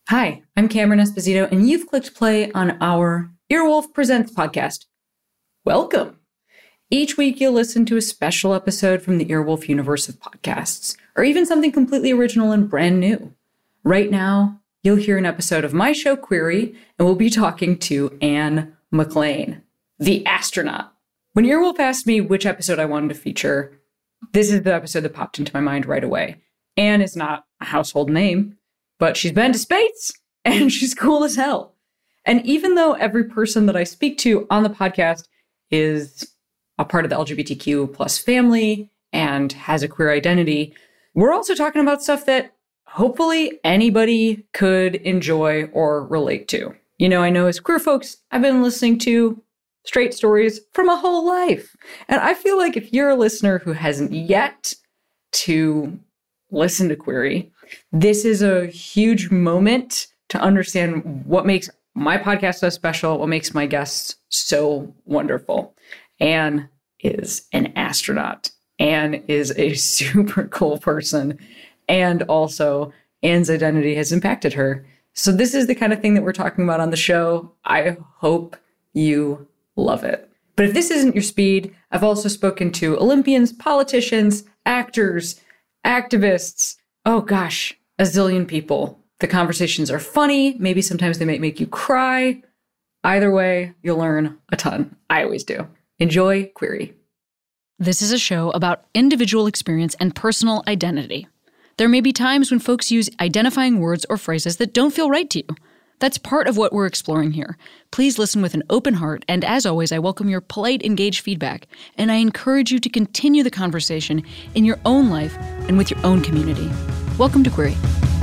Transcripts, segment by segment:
Hi, I'm Cameron Esposito, and you've clicked play on our Earwolf Presents podcast. Welcome! Each week, you'll listen to a special episode from the Earwolf universe of podcasts, or even something completely original and brand new. Right now, you'll hear an episode of my show, Query, and we'll be talking to Anne McLean, the astronaut. When Earwolf asked me which episode I wanted to feature, this is the episode that popped into my mind right away. Anne is not a household name, but she's been to space, and she's cool as hell. And even though every person that I speak to on the podcast is a part of the LGBTQ plus family and has a queer identity, we're also talking about stuff that hopefully anybody could enjoy or relate to. You know, I know as queer folks, I've been listening to straight stories for my whole life. And I feel like if you're a listener who hasn't yet to listen to Query, this is a huge moment to understand what makes my podcast so special, what makes my guests so wonderful. Anne is an astronaut. Anne is a super cool person. And also, Anne's identity has impacted her. So this is the kind of thing that we're talking about on the show. I hope you love it. But if this isn't your speed, I've also spoken to Olympians, politicians, actors, activists, oh gosh, a zillion people. The conversations are funny. Maybe sometimes they might make you cry. Either way, you'll learn a ton. I always do. Enjoy Query. This is a show about individual experience and personal identity. There may be times when folks use identifying words or phrases that don't feel right to you. That's part of what we're exploring here. Please listen with an open heart, and as always, I welcome your polite, engaged feedback, and I encourage you to continue the conversation in your own life and with your own community. Welcome to Query.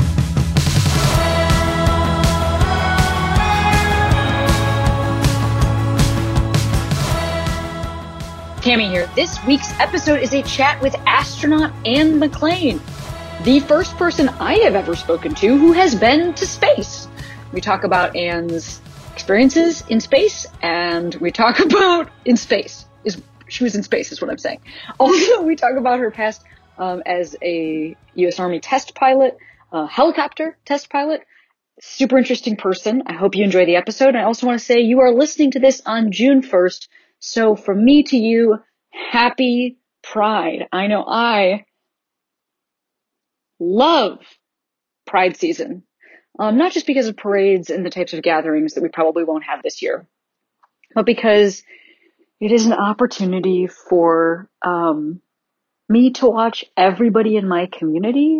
Tammy here. This week's episode is a chat with astronaut Anne McLean, the first person I have ever spoken to who has been to space. We talk about Anne's experiences in space, and we talk about she was in space is what I'm saying. Also, we talk about her past as a U.S. Army test pilot, helicopter test pilot. Super interesting person. I hope you enjoy the episode. I also want to say you are listening to this on June 1st. So from me to you, happy Pride. I know I love Pride season. Not just because of parades and the types of gatherings that we probably won't have this year, but because it is an opportunity for me to watch everybody in my community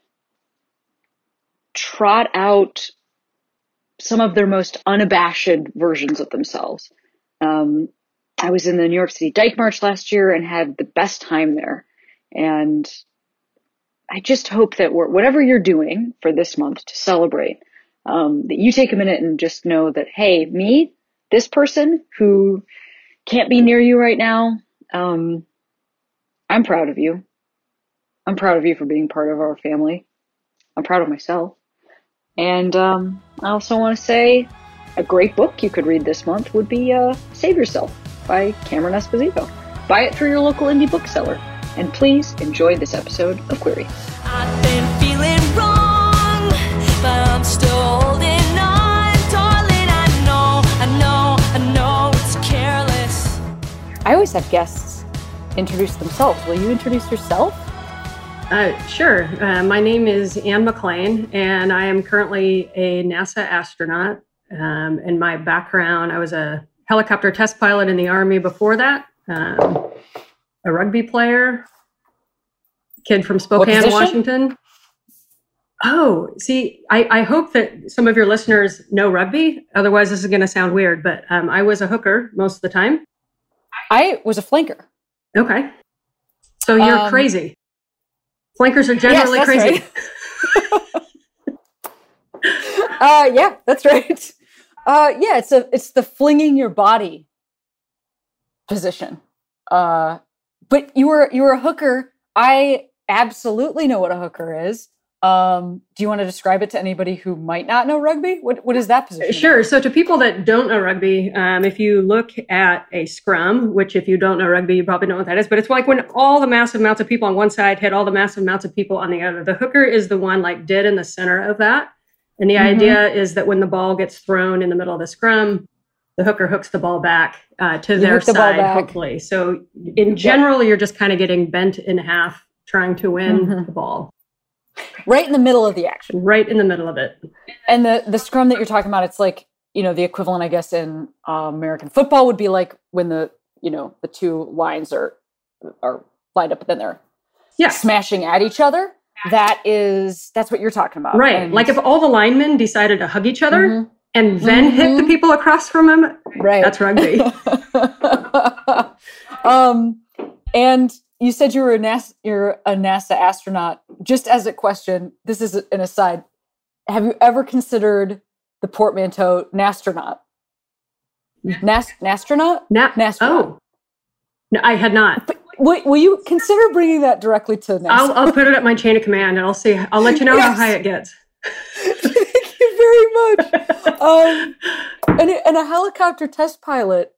trot out some of their most unabashed versions of themselves. I was in the New York City Dyke March last year and had the best time there. And I just hope that whatever you're doing for this month to celebrate, that you take a minute and just know that, hey, me, this person who can't be near you right now, I'm proud of you. I'm proud of you for being part of our family. I'm proud of myself. And I also want to say a great book you could read this month would be Save Yourself by Cameron Esposito. Buy it through your local indie bookseller. And please enjoy this episode of Query. I've been feeling wrong, but I'm still holding on. Darling, I know it's careless. I always have guests introduce themselves. Will you introduce yourself? Sure. My name is Anne McLean, and I am currently a NASA astronaut. In my background, I was a helicopter test pilot in the Army before that. A rugby player, kid from Spokane, Washington. Oh, see, I hope that some of your listeners know rugby. Otherwise, this is going to sound weird, but I was a hooker most of the time. I was a flanker. Okay. So you're crazy. Flankers are generally crazy. Right. Yeah, that's right. Yeah, it's the flinging your body position. But you were a hooker. I absolutely know what a hooker is. Do you want to describe it to anybody who might not know rugby? What is that position? Sure. So to people that don't know rugby, if you look at a scrum, which if you don't know rugby, you probably know what that is, but it's like when all the massive amounts of people on one side hit all the massive amounts of people on the other. The hooker is the one like dead in the center of that. And the idea is that when the ball gets thrown in the middle of the scrum, the hooker hooks the ball back to their hook the ball side, back. hopefully. So in general, you're just kind of getting bent in half trying to win the ball. Right in the middle of the action. Right in the middle of it. And the scrum that you're talking about, it's like, the equivalent, I guess, in American football would be like when the two lines are lined up, but then they're smashing at each other. That's what you're talking about. Right. And like if all the linemen decided to hug each other and then hit the people across from them, right. That's rugby. And you said you're a NASA astronaut. Just as a question, this is an aside. Have you ever considered the portmanteau nastronaut? Nastronaut? Nastronaut. Oh, no, I had not. But will you consider bringing that directly to NASA? I'll put it at my chain of command, and I'll let you know how high it gets. Thank you very much. And a helicopter test pilot.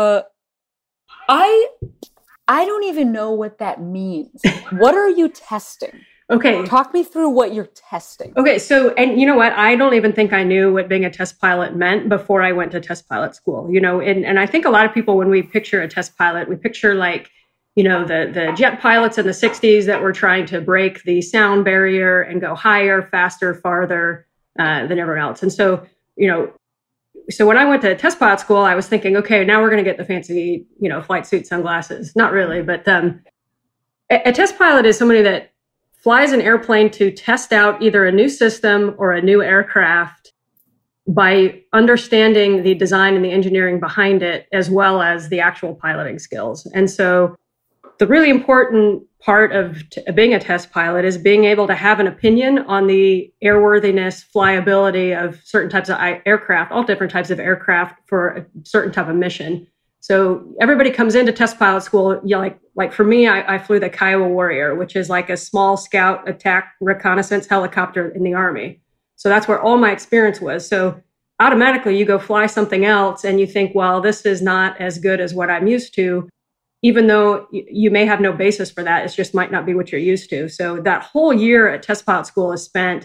I don't even know what that means. What are you testing? Okay. Talk me through what you're testing. Okay. So, and you know what? I don't even think I knew what being a test pilot meant before I went to test pilot school, and I think a lot of people, when we picture a test pilot, we picture like, the jet pilots in the 60s that were trying to break the sound barrier and go higher, faster, farther than everyone else. And so, so when I went to test pilot school, I was thinking, okay, now we're going to get the fancy, flight suit, sunglasses. Not really, but a test pilot is somebody that flies an airplane to test out either a new system or a new aircraft by understanding the design and the engineering behind it, as well as the actual piloting skills. And so the really important part of being a test pilot is being able to have an opinion on the airworthiness, flyability of certain types of aircraft, all different types of aircraft for a certain type of mission. So everybody comes into test pilot school, like for me, I flew the Kiowa Warrior, which is like a small scout attack reconnaissance helicopter in the Army. So that's where all my experience was. So automatically you go fly something else and you think, well, this is not as good as what I'm used to, even though you may have no basis for that. It just might not be what you're used to. So that whole year at test pilot school is spent,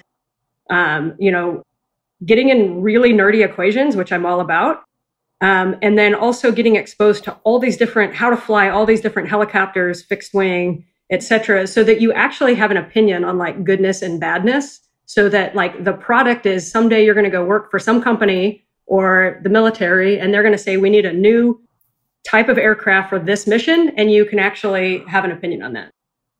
getting in really nerdy equations, which I'm all about. And then also getting exposed to all these different, how to fly all these different helicopters, fixed wing, et cetera, so that you actually have an opinion on like goodness and badness, so that like the product is someday you're going to go work for some company or the military, and they're going to say, we need a new type of aircraft for this mission, and you can actually have an opinion on that.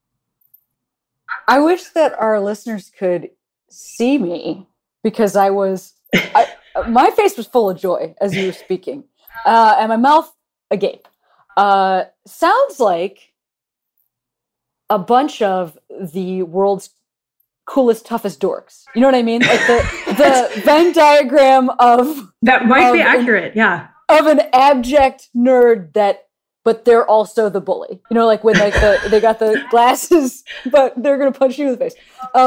I wish that our listeners could see me, because my face was full of joy as you were speaking, and my mouth agape. Sounds like a bunch of the world's coolest, toughest dorks. You know what I mean? Like the Venn diagram of that might be accurate, yeah. Of an abject nerd but they're also the bully. Like when they got the glasses, but they're gonna punch you in the face.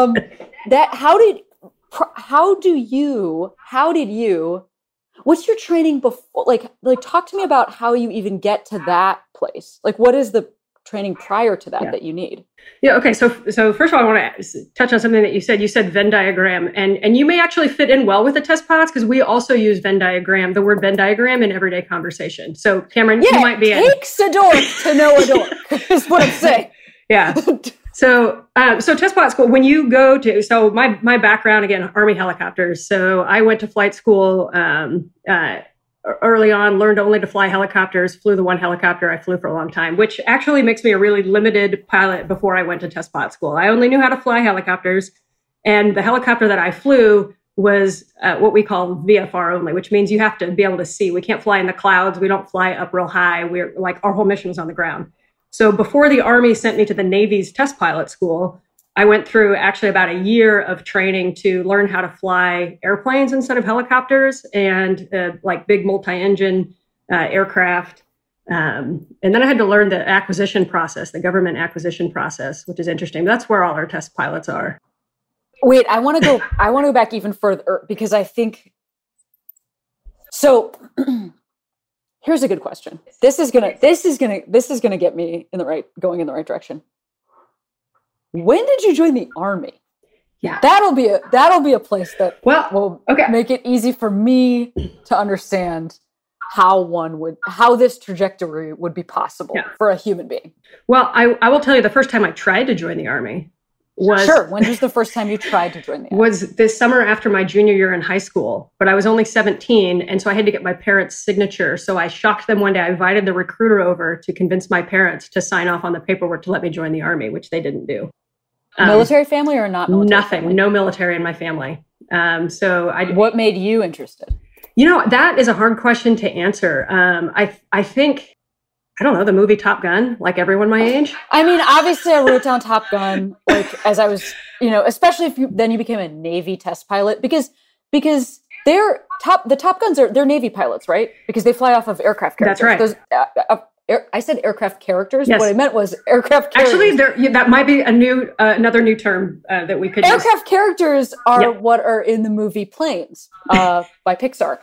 How did you, what's your training before, like talk to me about how you even get to that place? Like, what is the training prior to that you need? Yeah. Okay. So first of all, I want to touch on something that you said. You said Venn diagram, and you may actually fit in well with the test pilots, because we also use the word Venn diagram in everyday conversation. So Cameron, you might be takes a dork to know a dork is what I'm saying. Yeah. So test pilot school, when you go to, so my background, again, Army helicopters. So I went to flight school early on, learned only to fly helicopters, flew the one helicopter I flew for a long time, which actually makes me a really limited pilot before I went to test pilot school. I only knew how to fly helicopters, and the helicopter that I flew was what we call VFR only, which means you have to be able to see. We can't fly in the clouds. We don't fly up real high. We're like, our whole mission was on the ground. So before the Army sent me to the Navy's test pilot school, I went through actually about a year of training to learn how to fly airplanes instead of helicopters, and like big multi-engine aircraft. And then I had to learn the acquisition process, the government acquisition process, which is interesting. That's where all our test pilots are. Wait, I want to go back even further, because I think, so here's a good question. This is gonna get me going in the right direction. When did you join the Army? Yeah. That'll be a place that Well, will okay. make it easy for me to understand how this trajectory would be possible for a human being. Well, I will tell you the first time I tried to join the Army was Sure. When was the first time you tried to join the Army? was this summer after my junior year in high school, but I was only 17. And so I had to get my parents' signature. So I shocked them one day. I invited the recruiter over to convince my parents to sign off on the paperwork to let me join the Army, which they didn't do. Military family or not military? Nothing, family? no military in my family. What made you interested? That is a hard question to answer. I think, I don't know, the movie Top Gun, like everyone my age. I mean, obviously I wrote down Top Gun, like as I was, especially if you became a Navy test pilot because the Top Guns they're Navy pilots, right? Because they fly off of aircraft carriers. That's right. I said aircraft characters. Yes. What I meant was aircraft carriers. Actually, that might be another new term that we could use. Aircraft characters are what are in the movie Planes by Pixar.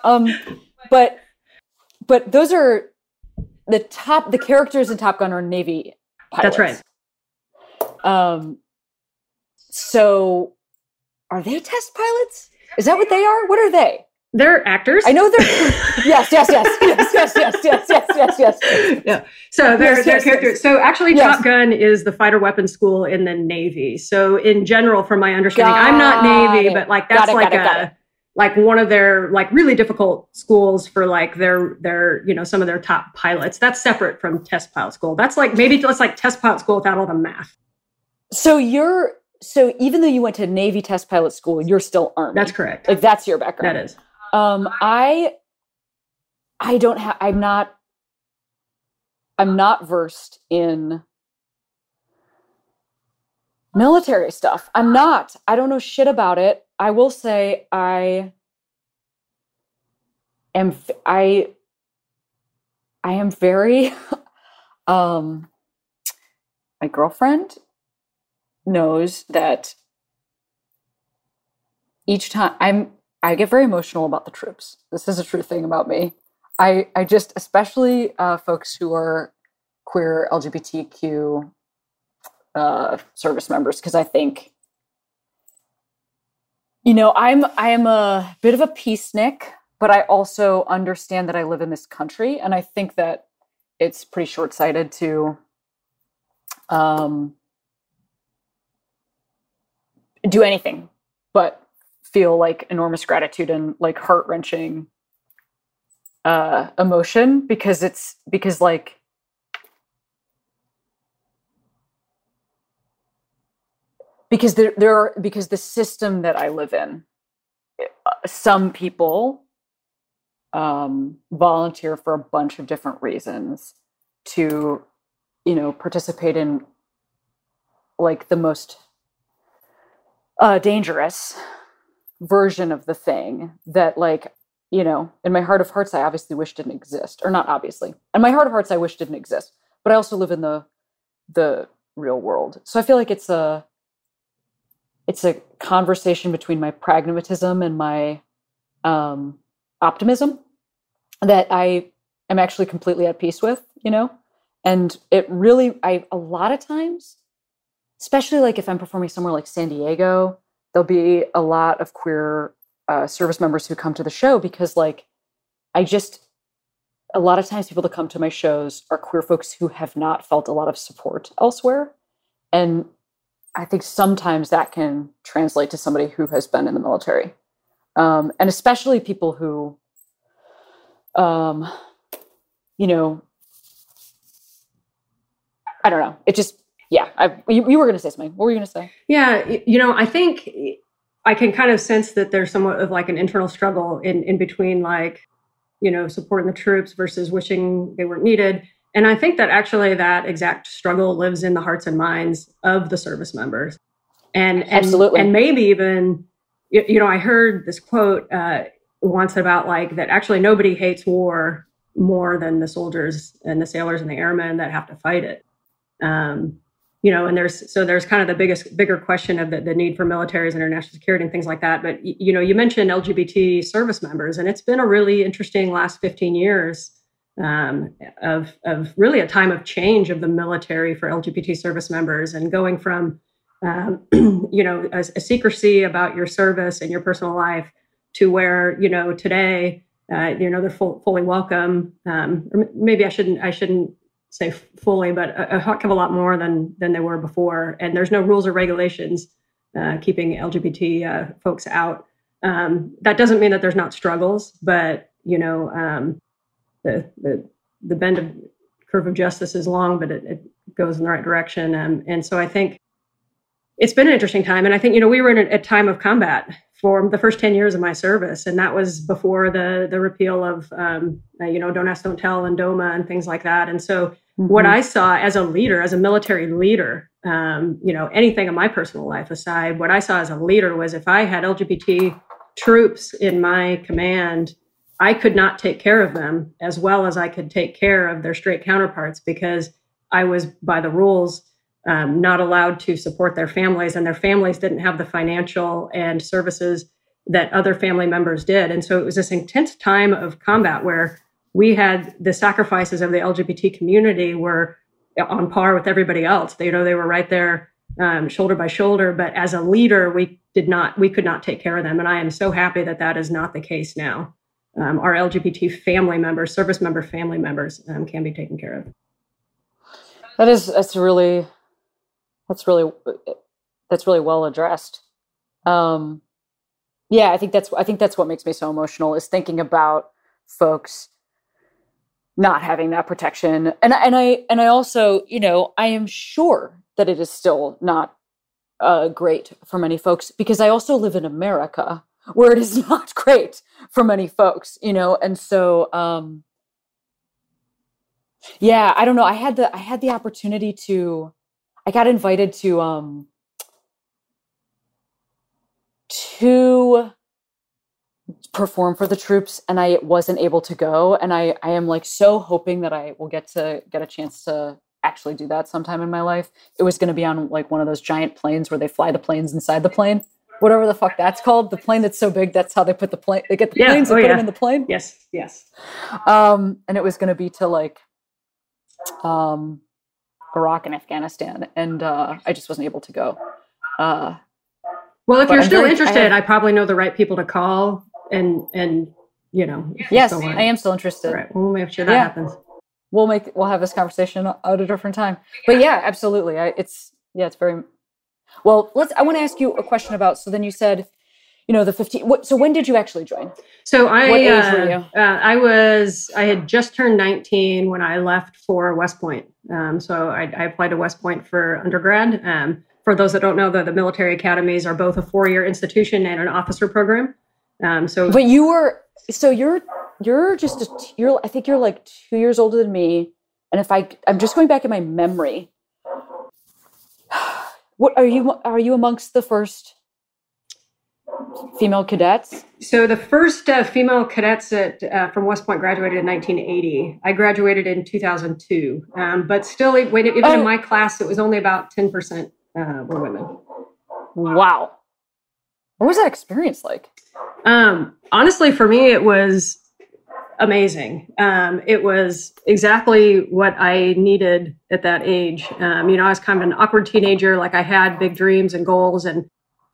But those are the characters in Top Gun are Navy pilots. That's right. So are they test pilots? Is that what they are? What are they? They're actors. I know they're yes. Yeah. So they're Yes. characters. So actually, Yes. Top Gun is the fighter weapons school in the Navy. So in general, from my understanding, I'm not Navy, but like that's like one of their like really difficult schools for like their some of their top pilots. That's separate from test pilot school. That's like maybe it's like test pilot school without all the math. So even though you went to Navy test pilot school, you're still Army. That's correct. Like that's your background. That is. I'm not versed in military stuff. I don't know shit about it. I will say I am very my girlfriend knows that each time I get very emotional about the troops. This is a true thing about me. I just, especially folks who are queer, LGBTQ service members, because I think, I am a bit of a peacenik, but I also understand that I live in this country, and I think that it's pretty short-sighted to do anything but feel like enormous gratitude and like heart-wrenching emotion because the system that I live in, some people volunteer for a bunch of different reasons to, participate in like the most dangerous version of the thing that like, in my heart of hearts, I obviously wish didn't exist, or not obviously. In my heart of hearts, I wish didn't exist, but I also live in the real world. So I feel like it's a conversation between my pragmatism and my optimism that I am actually completely at peace with, and it really, a lot of times, especially like if I'm performing somewhere like San Diego, there'll be a lot of queer service members who come to the show because like, a lot of times people that come to my shows are queer folks who have not felt a lot of support elsewhere. And I think sometimes that can translate to somebody who has been in the military. And especially people who, I don't know. It just, you were going to say something. What were you going to say? Yeah. I think I can kind of sense that there's somewhat of like an internal struggle in between like, supporting the troops versus wishing they weren't needed. And I think that actually that exact struggle lives in the hearts and minds of the service members. And Absolutely. And maybe even, I heard this quote once about like that actually nobody hates war more than the soldiers and the sailors and the airmen that have to fight it. And there's kind of the bigger question of the need for militaries and international security and things like that. But, you mentioned LGBT service members, and it's been a really interesting last 15 years of really a time of change of the military for LGBT service members and going from, a secrecy about your service and your personal life to where, today, they're fully welcome. Or maybe I shouldn't say fully, but a heck of a lot more than they were before. And there's no rules or regulations keeping LGBT folks out. That doesn't mean that there's not struggles, but the bend of curve of justice is long, but it goes in the right direction. And so I think it's been an interesting time. And I think, we were in a time of combat for the first 10 years of my service. And that was before the repeal of, Don't Ask, Don't Tell and DOMA and things like that. And so what I saw as a leader, as a military leader, anything in my personal life aside, what I saw as a leader was if I had LGBT troops in my command, I could not take care of them as well as I could take care of their straight counterparts, because I was, by the rules, not allowed to support their families, and their families didn't have the financial and services that other family members did. And so it was this intense time of combat where we had the sacrifices of the LGBT community were on par with everybody else. They were right there, shoulder by shoulder. But as a leader, we could not take care of them. And I am so happy that that is not the case now. Our LGBT family members, service member family members, can be taken care of. That's really well addressed. I think that's what makes me so emotional, is thinking about folks not having that protection. And I also, I am sure that it is still not great for many folks, because I also live in America where it is not great for many folks, and so I don't know. I had the opportunity I got invited to perform for the troops, and I wasn't able to go. And I am so hoping that I will get a chance to actually do that sometime in my life. It was going to be on one of those giant planes where they fly the planes inside the plane, whatever the fuck that's called. The plane that's so big, that's how they put the plane. They get the planes and put them in the plane. Yes. And it was going to be to Iraq and Afghanistan, and I just wasn't able to go. Well, if you're still interested, I probably know the right people to call, and Yes, I am still interested. All right, we'll make sure that happens. We'll have this conversation at a different time. But yeah, absolutely. It's very well. I want to ask you a question about. So then you said, the 15. So when did you actually join? So what age were you? I had just turned 19 when I left for West Point. So I applied to West Point for undergrad. For those that don't know, the military academies are both a 4-year institution and an officer program. But you're I think you're 2 years older than me. And if I'm just going back in my memory, what are you amongst the first female cadets? So the first female cadets from West Point graduated in 1980. I graduated in 2002. But still, even in my class, it was only about 10% were women. Wow. What was that experience like? Honestly, for me, it was amazing. It was exactly what I needed at that age. I was kind of an awkward teenager. I had big dreams and goals, and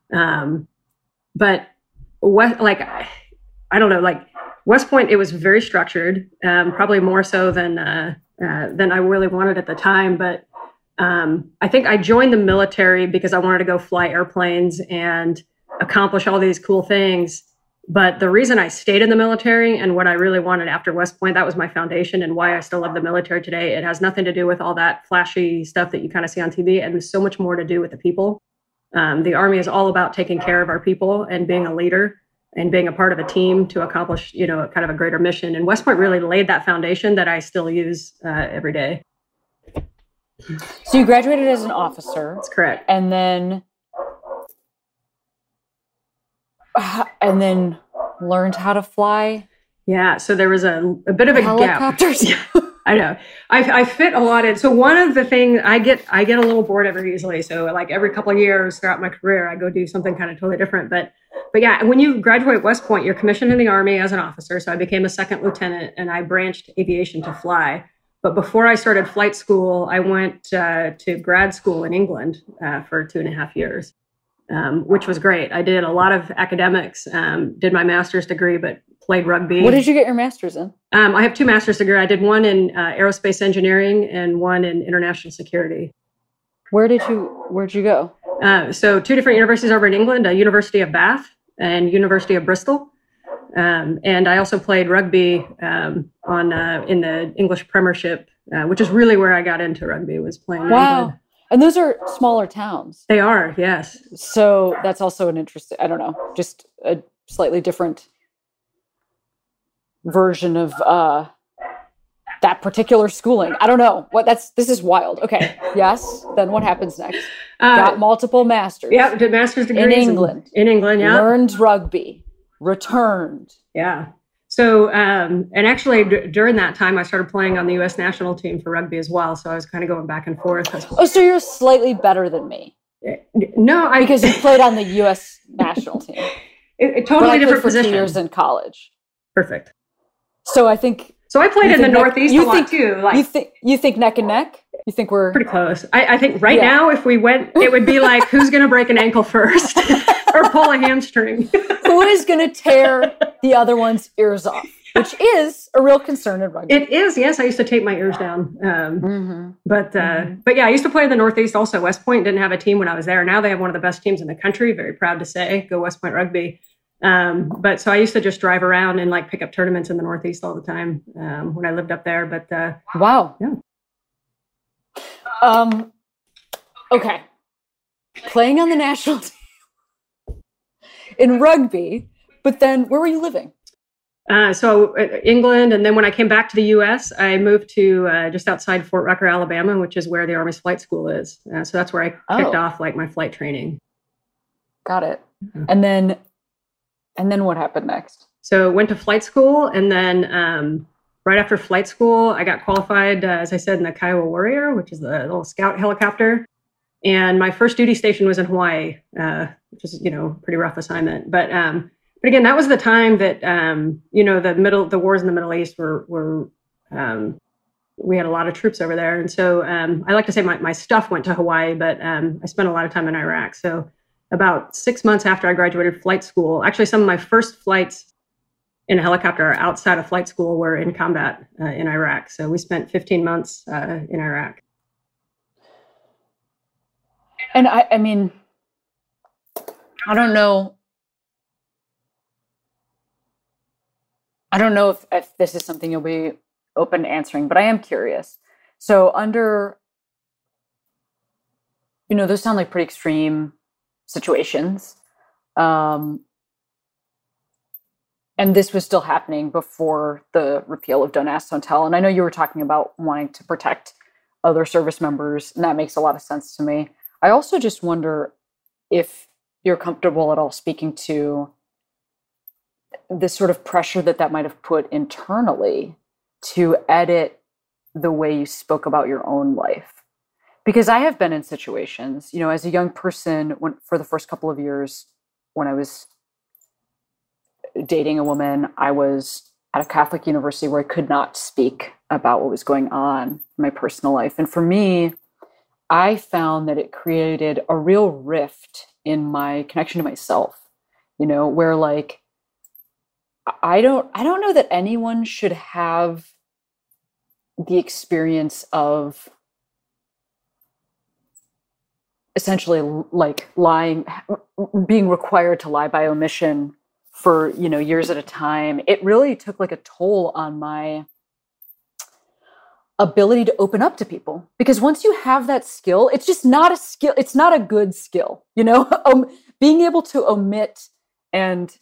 but I don't know, West Point, it was very structured, probably more so than I really wanted at the time. But I think I joined the military because I wanted to go fly airplanes and accomplish all these cool things. But the reason I stayed in the military and what I really wanted after West Point, that was my foundation and why I still love the military today. It has nothing to do with all that flashy stuff that you kind of see on TV, and so much more to do with the people. The Army is all about taking care of our people and being a leader and being a part of a team to accomplish, kind of a greater mission. And West Point really laid that foundation that I still use every day. So you graduated as an officer. That's correct. And then learned how to fly. Yeah. So there was a bit of a helicopters. Gap. I know. I fit a lot in. So one of the things I get a little bored very easily. So every couple of years throughout my career, I go do something kind of totally different. But yeah, when you graduate West Point, you're commissioned in the Army as an officer. So I became a second lieutenant and I branched aviation to fly. But before I started flight school, I went to grad school in England for 2.5 years, which was great. I did a lot of academics, did my master's degree, but played rugby. What did you get your master's in? I have 2 master's degrees. I did one in aerospace engineering and one in international security. Where'd you go? So 2 different universities over in England, University of Bath and University of Bristol. And I also played rugby in the English Premiership, which is really where I got into rugby, was playing. Wow. England. And those are smaller towns. They are, yes. So that's also an interesting, I don't know, just a slightly different version of that particular schooling. I don't know. This is wild. Okay. Yes. Then what happens next? Got multiple masters. Yeah, did master's degrees in England. In England, yeah. Learned rugby. Returned. Yeah. So, and actually during that time, I started playing on the U.S. national team for rugby as well. So I was kind of going back and forth. Oh, so you're slightly better than me. No, because you played on the U.S. national team. Totally different for position. 2 years in college. Perfect. So I think. So I played in the Northeast a lot too. You think neck and neck? You think we're pretty close? I think right now, if we went, it would be like, who's going to break an ankle first or pull a hamstring? Who is going to tear the other one's ears off? Which is a real concern in rugby. It is, yes. I used to tape my ears down. But yeah, I used to play in the Northeast also. West Point didn't have a team when I was there. Now they have one of the best teams in the country. Very proud to say, go West Point Rugby. But so I used to just drive around and like pick up tournaments in the Northeast all the time when I lived up there. But wow. Yeah. Okay. Playing on the national team in rugby, but then where were you living? So England, and then when I came back to the U.S., I moved to just outside Fort Rucker, Alabama, which is where the Army's flight school is. So that's where I kicked off like my flight training. Got it. And then what happened next? So went to flight school, and then right after flight school, I got qualified, as I said, in the Kiowa Warrior, which is the little scout helicopter. And my first duty station was in Hawaii, which is, pretty rough assignment. But again, that was the time that, the wars in the Middle East were we had a lot of troops over there. And so I like to say my stuff went to Hawaii, but I spent a lot of time in Iraq. So about 6 months after I graduated flight school, actually some of my first flights in a helicopter outside of flight school were in combat in Iraq. So we spent 15 months in Iraq. And I mean, I don't know. I don't know if this is something you'll be open to answering, but I am curious. So those sound like pretty extreme situations. And this was still happening before the repeal of Don't Ask, Don't Tell. And I know you were talking about wanting to protect other service members, and that makes a lot of sense to me. I also just wonder if you're comfortable at all speaking to the sort of pressure that might have put internally to edit the way you spoke about your own life. Because I have been in situations, as a young person, for the first couple of years when I was dating a woman, I was at a Catholic university where I could not speak about what was going on in my personal life. And for me, I found that it created a real rift in my connection to myself, where like, I don't know that anyone should have the experience of essentially like lying, being required to lie by omission for, years at a time. It really took like a toll on my ability to open up to people, because once you have that skill, it's just not a skill. It's not a good skill, being able to omit and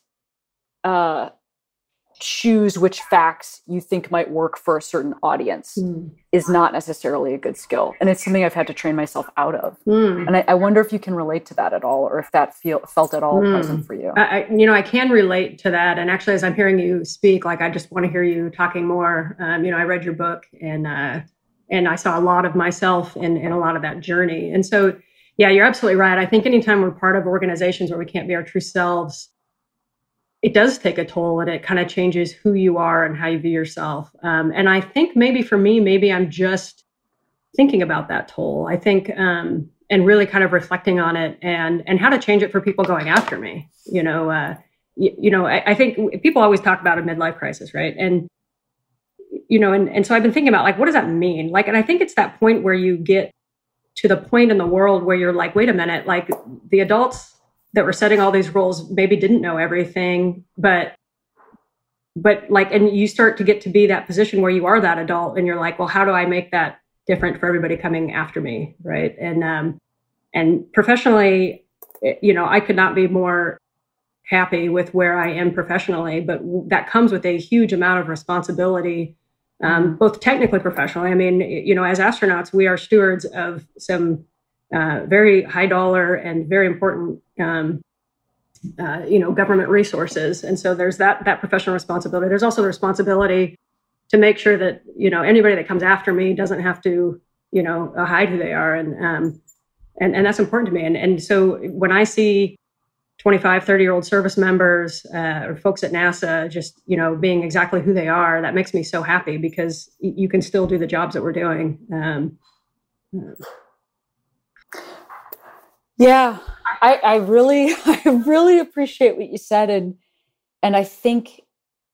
choose which facts you think might work for a certain audience is not necessarily a good skill. And it's something I've had to train myself out of. And I wonder if you can relate to that at all, or if that felt at all present for you. I can relate to that. And actually, as I'm hearing you speak, like, I just want to hear you talking more. I read your book, and I saw a lot of myself in a lot of that journey. And so, yeah, you're absolutely right. I think anytime we're part of organizations where we can't be our true selves, it does take a toll, and it kind of changes who you are and how you view yourself. And I think maybe for me, maybe I'm just thinking about that toll. I think, and really kind of reflecting on it and how to change it for people going after me. I think people always talk about a midlife crisis, right? And and so I've been thinking about, like, what does that mean? Like, and I think it's that point where you get to the point in the world where you're like, wait a minute, like the adults that were setting all these rules maybe didn't know everything, but like, and you start to get to be that position where you are that adult and you're like, well, how do I make that different for everybody coming after me? Right. And professionally, I could not be more happy with where I am professionally, but that comes with a huge amount of responsibility, both technically, professionally. I mean, as astronauts, we are stewards of some very high dollar and very important, government resources. And so there's that professional responsibility. There's also the responsibility to make sure that, anybody that comes after me doesn't have to, hide who they are. And that's important to me. And so when I see 25, 30-year-old service members or folks at NASA just, being exactly who they are, that makes me so happy, because you can still do the jobs that we're doing. Yeah, I really appreciate what you said. And I think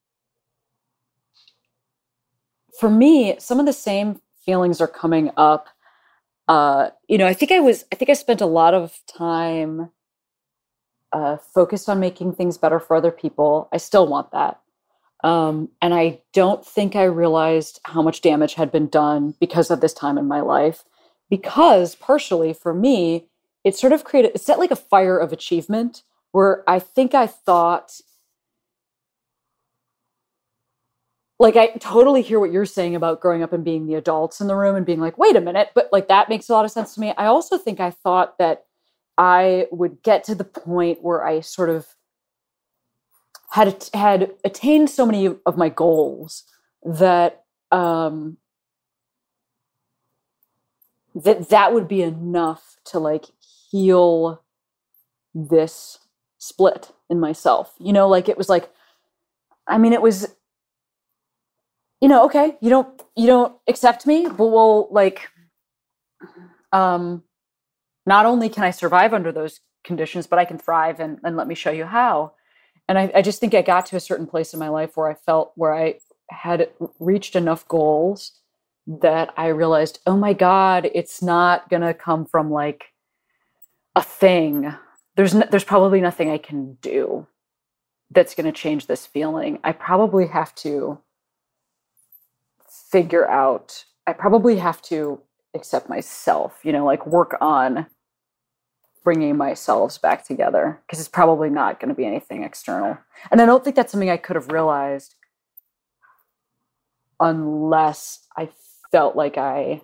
for me, some of the same feelings are coming up. I think I spent a lot of time focused on making things better for other people. I still want that. And I don't think I realized how much damage had been done because of this time in my life, because partially for me, it sort of it set like a fire of achievement where I think I thought, like, I totally hear what you're saying about growing up and being the adults in the room and being like, wait a minute, but like, that makes a lot of sense to me. I also think I thought that I would get to the point where I sort of had attained so many of my goals that that would be enough to like heal this split in myself. Like, it was like, I mean, it was, okay, you don't accept me, but we'll like, not only can I survive under those conditions, but I can thrive, and let me show you how. And I just think I got to a certain place in my life where I felt where I had reached enough goals that I realized, oh my God, it's not going to come from like a thing. There's probably nothing I can do that's going to change this feeling. I probably have to accept myself, like work on bringing myself back together, because it's probably not going to be anything external. And I don't think that's something I could have realized unless I felt like I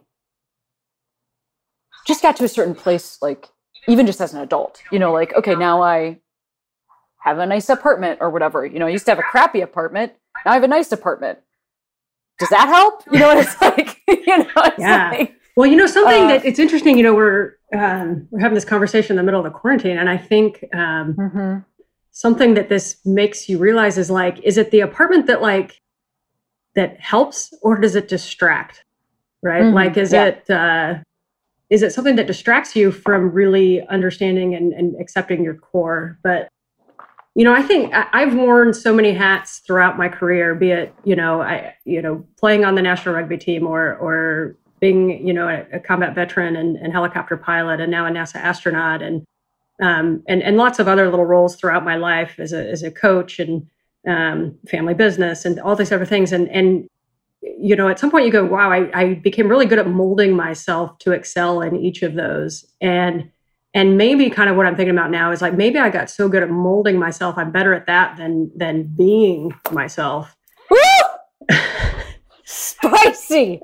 just got to a certain place, like even just as an adult, like, okay, now I have a nice apartment or whatever. I used to have a crappy apartment. Now I have a nice apartment. Does that help? What it's like? Yeah. Like, well, something that it's interesting, we're having this conversation in the middle of the quarantine. And I think something that this makes you realize is like, is it the apartment that like, that helps, or does it distract? Right. Like, is it something that distracts you from really understanding and accepting your core? But, I think I've worn so many hats throughout my career, be it, playing on the national rugby team or being, a combat veteran and helicopter pilot, and now a NASA astronaut, and lots of other little roles throughout my life as a coach and family business and all these other things. And at some point you go, wow, I became really good at molding myself to excel in each of those. And maybe kind of what I'm thinking about now is like, maybe I got so good at molding myself, I'm better at that than being myself. Woo! Spicy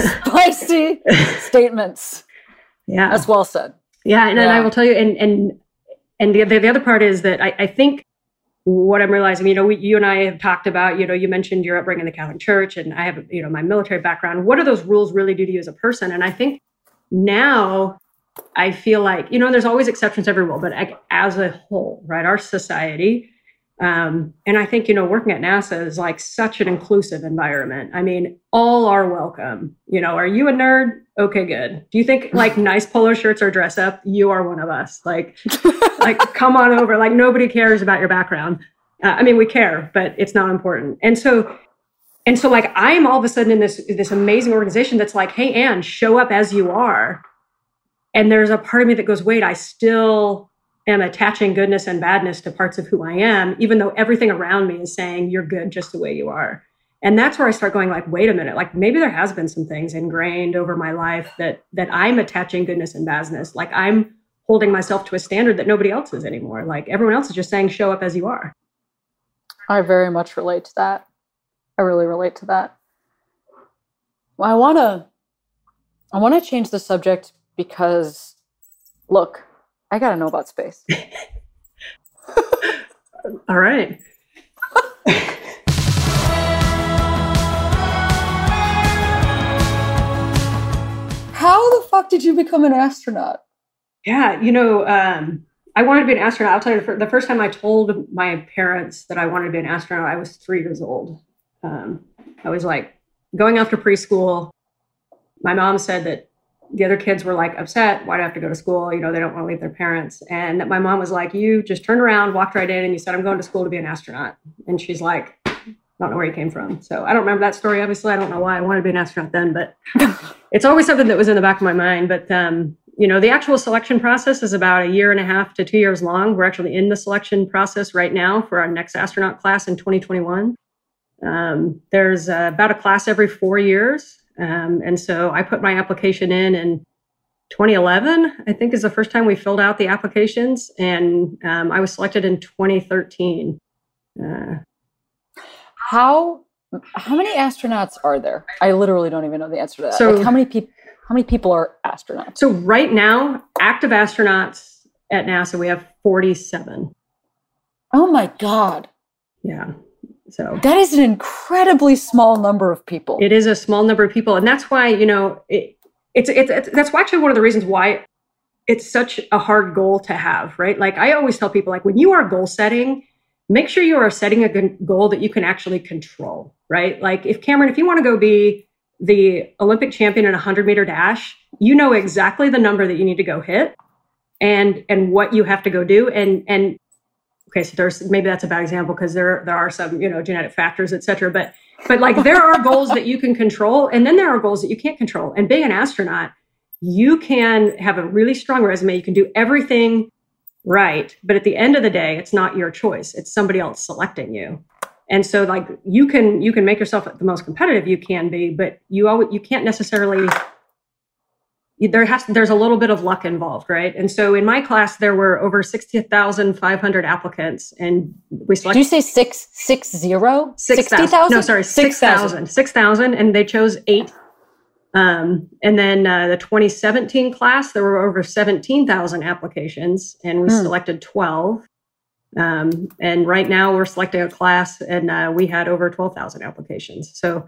statements. Yeah. That's well said. Yeah. And I will tell you, and the other part is that I think what I'm realizing, you and I have talked about, you mentioned your upbringing in the Catholic Church, and I have, my military background. What do those rules really do to you as a person? And I think now I feel like, there's always exceptions to every rule, but as a whole, right, our society And I think, working at NASA is like such an inclusive environment. I mean, all are welcome. Are you a nerd? Okay, good. Do you think like nice polo shirts or dress up? You are one of us. Like come on over. Like nobody cares about your background. I mean, we care, but it's not important. And so like I am all of a sudden in this amazing organization that's like, hey, Anne, show up as you are. And there's a part of me that goes, wait, I still am attaching goodness and badness to parts of who I am, even though everything around me is saying you're good just the way you are. And that's where I start going like, wait a minute, like maybe there has been some things ingrained over my life that I'm attaching goodness and badness. Like I'm holding myself to a standard that nobody else is anymore. Like everyone else is just saying, show up as you are. I very much relate to that. I really relate to that. Well, I want to change the subject because, look, I got to know about space. All right. How the fuck did you become an astronaut? Yeah, I wanted to be an astronaut. I'll tell you, the first time I told my parents that I wanted to be an astronaut, I was 3 years old. I was like going off to preschool. My mom said that the other kids were like upset. Why do I have to go to school? They don't want to leave their parents. And that my mom was like, you just turned around, walked right in, and you said, I'm going to school to be an astronaut. And she's like, I don't know where you came from. So I don't remember that story. Obviously, I don't know why I wanted to be an astronaut then, but it's always something that was in the back of my mind. But, the actual selection process is about 1.5 to 2 years long. We're actually in the selection process right now for our next astronaut class in 2021. There's about a class every 4 years. And so I put my application in 2011, I think is the first time we filled out the applications. And I was selected in 2013. How many astronauts are there? I literally don't even know the answer to that. So, like how many people are astronauts? So right now, active astronauts at NASA, we have 47. Oh my God. Yeah. So that is an incredibly small number of people. It is a small number of people. And that's why, that's actually one of the reasons why it's such a hard goal to have, right? Like I always tell people, like when you are goal setting, make sure you are setting a good goal that you can actually control, right? Like if you want to go be the Olympic champion in a 100-meter dash, you know exactly the number that you need to go hit and what you have to go do. And okay, so maybe that's a bad example because there are some, genetic factors, et cetera. But like there are goals that you can control, and then there are goals that you can't control. And being an astronaut, you can have a really strong resume. You can do everything right, but at the end of the day, it's not your choice. It's somebody else selecting you. And so, like you can make yourself the most competitive you can be, but you can't necessarily. There's a little bit of luck involved, right? And so in my class, there were over 60,500 applicants, and we selected. Did you say 60,000? 60,000? No, sorry, 6,000. 6,000, and they chose 8. And then the 2017 class, there were over 17,000 applications, and we selected 12. And right now, we're selecting a class, and we had over 12,000 applications. So.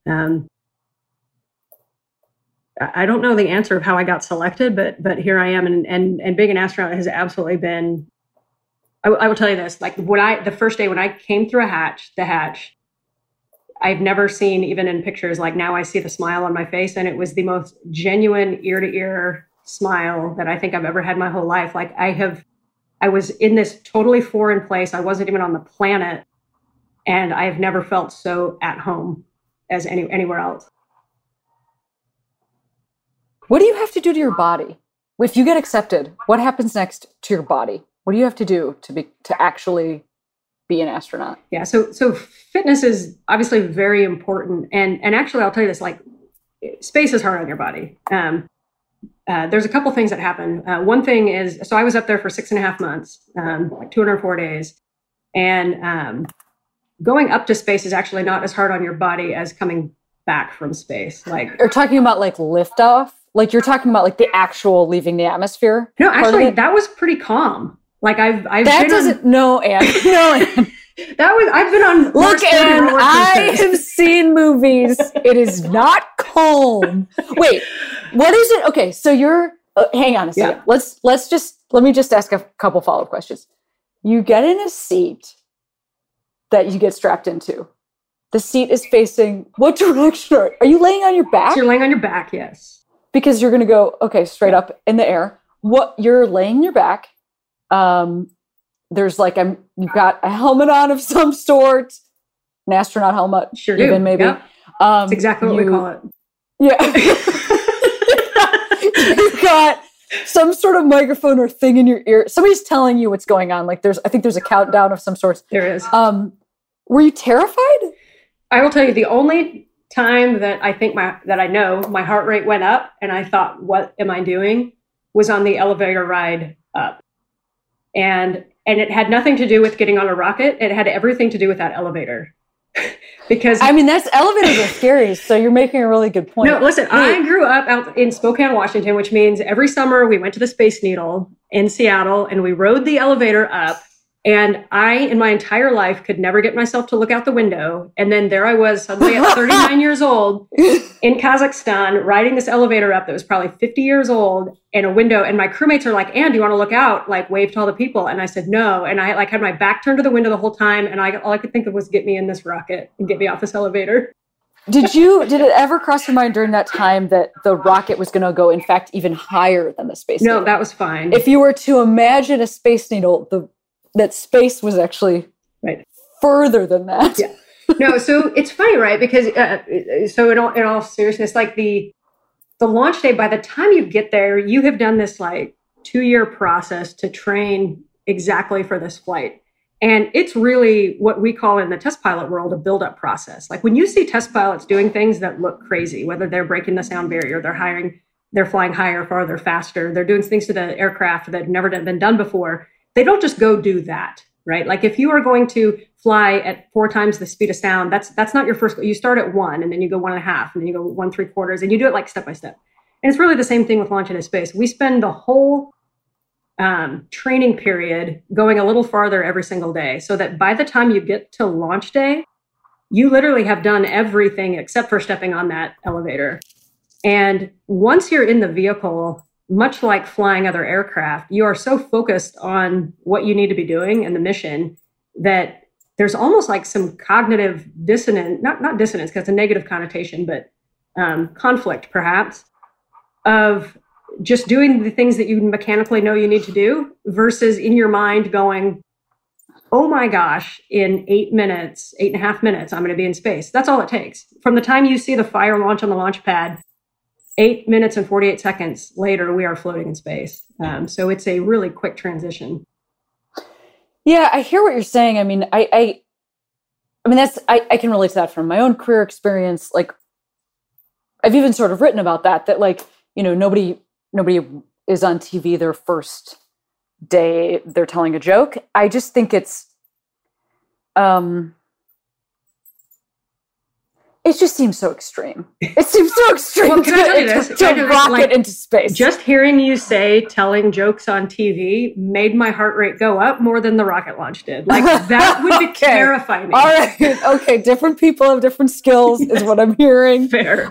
I don't know the answer of how I got selected, but here I am, and being an astronaut has absolutely been. I will tell you this: like the first day when I came through the hatch, I've never seen, even in pictures, like now I see the smile on my face, and it was the most genuine ear to ear smile that I think I've ever had my whole life. Like I was in this totally foreign place. I wasn't even on the planet, and I have never felt so at home as anywhere else. What do you have to do to your body? If you get accepted, what happens next to your body? What do you have to do to actually be an astronaut? Yeah, so fitness is obviously very important. And actually, I'll tell you this, like space is hard on your body. There's a couple things that happen. One thing is, so I was up there for 6.5 months, like 204 days. And going up to space is actually not as hard on your body as coming back from space. Like you're talking about like liftoff? Like you're talking about like the actual leaving the atmosphere? No, actually, that was pretty calm. Like I've that been doesn't. No, Anne. No, Anne. I've been on. Look, Anne. I have seen movies. It is not calm. Wait, what is it? Okay, so you're. Hang on a second. Yeah. Let me just ask a couple follow-up questions. You get in a seat, that you get strapped into. The seat is facing what direction? Are you laying on your back? So you're laying on your back, yes. Because you're going to go, okay, straight up in the air. What you're laying your back. There's like, you've got a helmet on of some sort, an astronaut helmet. Sure do. Even maybe. Yep. That's exactly what we call it. Yeah. You've got some sort of microphone or thing in your ear. Somebody's telling you what's going on. Like I think there's a countdown of some sort. There is. Were you terrified? I will tell you, the only time that I think that I know my heart rate went up and I thought, what am I doing? Was on the elevator ride up. And it had nothing to do with getting on a rocket. It had everything to do with that elevator. Because I mean, elevators are scary. So you're making a really good point. No, listen, I grew up out in Spokane, Washington, which means every summer we went to the Space Needle in Seattle and we rode the elevator up. And I, in my entire life, could never get myself to look out the window. And then there I was suddenly at 39 years old in Kazakhstan, riding this elevator up that was probably 50 years old in a window. And my crewmates are like, Ann, do you want to look out? Like, wave to all the people. And I said, no. And I had my back turned to the window the whole time. And all I could think of was get me in this rocket and get me off this elevator. Did it ever cross your mind during that time that the rocket was going to go, in fact, even higher than the Space Needle? No, that was fine. If you were to imagine a Space Needle, that space was actually further than that. Yeah. No, so it's funny, right? Because so in all seriousness, like the launch day, by the time you get there, you have done this like 2-year process to train exactly for this flight. And it's really what we call in the test pilot world a build-up process. Like when you see test pilots doing things that look crazy, whether they're breaking the sound barrier, they're flying higher, farther, faster, they're doing things to the aircraft that have never been done before. They don't just go do that, right? Like if you are going to fly at 4 times the speed of sound, that's not your first. You start at 1, and then you go 1.5, and then you go 1.75, and you do it like step by step. And it's really the same thing with launching into space. We spend the whole training period going a little farther every single day, so that by the time you get to launch day, you literally have done everything except for stepping on that elevator. And once you're in the vehicle, much like flying other aircraft, you are so focused on what you need to be doing and the mission that there's almost like some cognitive dissonance, not dissonance because it's a negative connotation, but conflict perhaps, of just doing the things that you mechanically know you need to do versus in your mind going, oh my gosh, in 8.5 minutes, I'm going to be in space. That's all it takes. From the time you see the fire launch on the launch pad, 8 minutes and 48 seconds later, we are floating in space. So it's a really quick transition. Yeah, I hear what you're saying. I mean, I can relate to that from my own career experience. Like, I've even sort of written about that like, you know, nobody is on TV their first day they're telling a joke. I just think it just seems so extreme. It seems so extreme well, can I tell you this? to rocket into space. Just hearing you say telling jokes on TV made my heart rate go up more than the rocket launch did. Like that would be terrifying me. All right. Okay. Different people have different skills is what I'm hearing. Fair.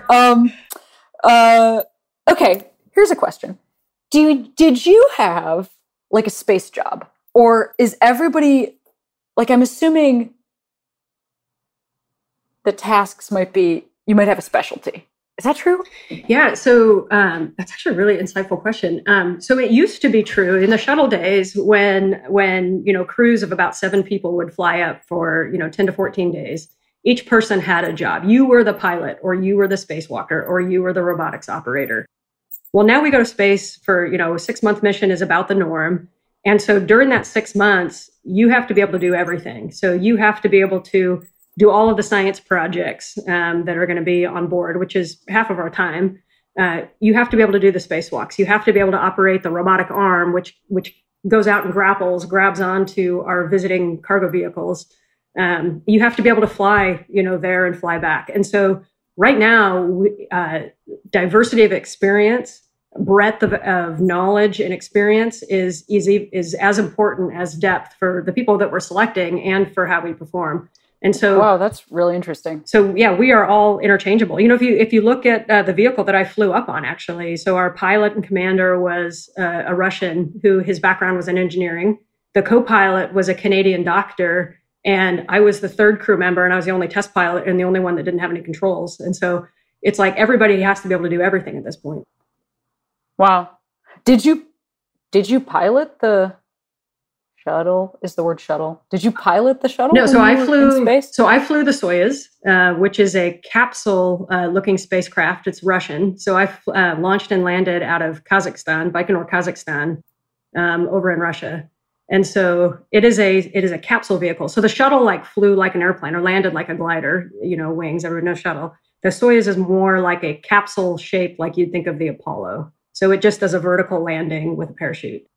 Okay. Here's a question. Did you have like a space job, or is everybody like, I'm assuming the tasks you might have a specialty. Is that true? Yeah. So that's actually a really insightful question. So it used to be true in the shuttle days when crews of about 7 people would fly up for 10 to 14 days. Each person had a job. You were the pilot, or you were the spacewalker, or you were the robotics operator. Well, now we go to space for, a 6-month mission is about the norm. And so during that 6 months, you have to be able to do everything. So you have to be able to do all of the science projects that are going to be on board, which is half of our time. You have to be able to do the spacewalks. You have to be able to operate the robotic arm, which goes out and grabs onto our visiting cargo vehicles. You have to be able to fly, there and fly back. And so right now, diversity of experience, breadth of knowledge and experience is as important as depth for the people that we're selecting and for how we perform. And so, wow, that's really interesting. So yeah, we are all interchangeable. If you look at the vehicle that I flew up on, actually, so our pilot and commander was a Russian who his background was in engineering. The co-pilot was a Canadian doctor, And I was the third crew member, and I was the only test pilot and the only one that didn't have any controls. And so it's like everybody has to be able to do everything at this point. Wow. Did you pilot the shuttle? Is the word shuttle? Did you pilot the shuttle? No, so I flew. Space? So I flew the Soyuz, which is a capsule-looking spacecraft. It's Russian. So I launched and landed out of Kazakhstan, Baikonur, Kazakhstan, over in Russia. And so it is a capsule vehicle. So the shuttle like flew like an airplane or landed like a glider, wings. Everyone knows shuttle. The Soyuz is more like a capsule shape, like you'd think of the Apollo. So it just does a vertical landing with a parachute.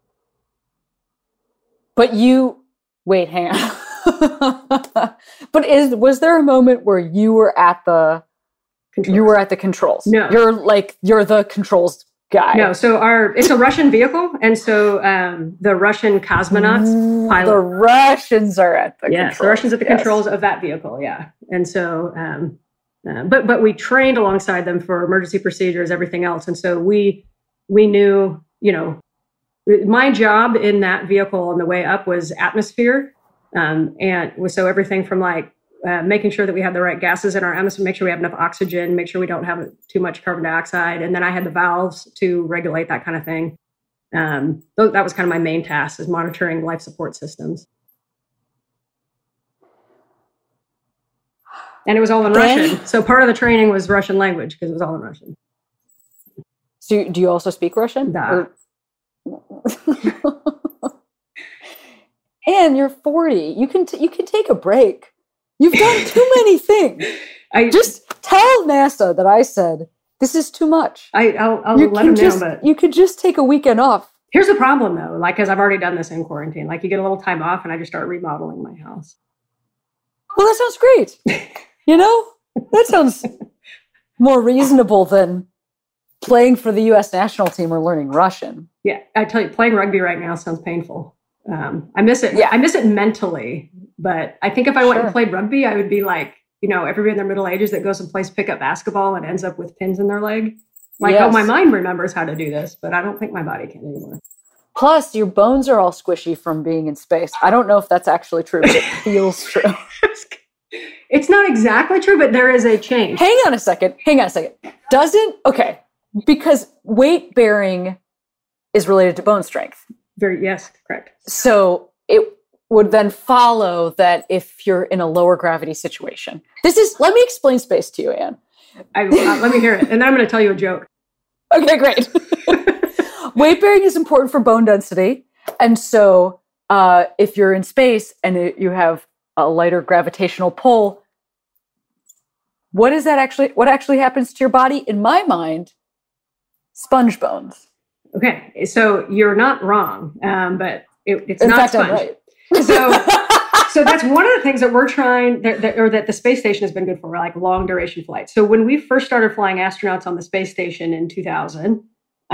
But hang on. But was there a moment where you were at the controls? You were at the controls? No. You're the controls guy. No, so it's a Russian vehicle, and so the Russian cosmonauts pilot. The Russians are at the controls. Yes, the Russians at the controls of that vehicle, yeah. And so, but we trained alongside them for emergency procedures, everything else. And so we knew, my job in that vehicle on the way up was atmosphere. So everything from making sure that we had the right gases in our atmosphere, make sure we have enough oxygen, make sure we don't have too much carbon dioxide. And then I had the valves to regulate that kind of thing. That was kind of my main task, is monitoring life support systems. And it was all in Russian. So part of the training was Russian language because it was all in Russian. So do you also speak Russian? Da. And you're 40. You can take a break. You've done too many things. Just tell NASA that I said, this is too much. I'll let them know. But you could just take a weekend off. Here's the problem, though. Because I've already done this in quarantine. You get a little time off, and I just start remodeling my house. Well, that sounds great. That sounds more reasonable than playing for the U.S. national team or learning Russian. Yeah, I tell you, playing rugby right now sounds painful. I miss it. Yeah. I miss it mentally. But I think if I went and played rugby, I would be like, everybody in their middle ages that goes and plays pickup basketball and ends up with pins in their leg. Oh, my mind remembers how to do this, but I don't think my body can anymore. Plus, your bones are all squishy from being in space. I don't know if that's actually true, but it feels true. It's not exactly true, but there is a change. Hang on a second. Okay. Because weight bearing is related to bone strength. Yes, correct. So it would then follow that if you're in a lower gravity situation. Let me explain space to you, Anne. Let me hear it. And then I'm going to tell you a joke. Okay, great. Weight bearing is important for bone density. And so if you're in space and you have a lighter gravitational pull, what actually happens to your body? In my mind, sponge bones. Okay, so you're not wrong, but it's in not fact, sponge. I'm right. So that's one of the things that we're trying, that the space station has been good for, long duration flights. So when we first started flying astronauts on the space station in 2000,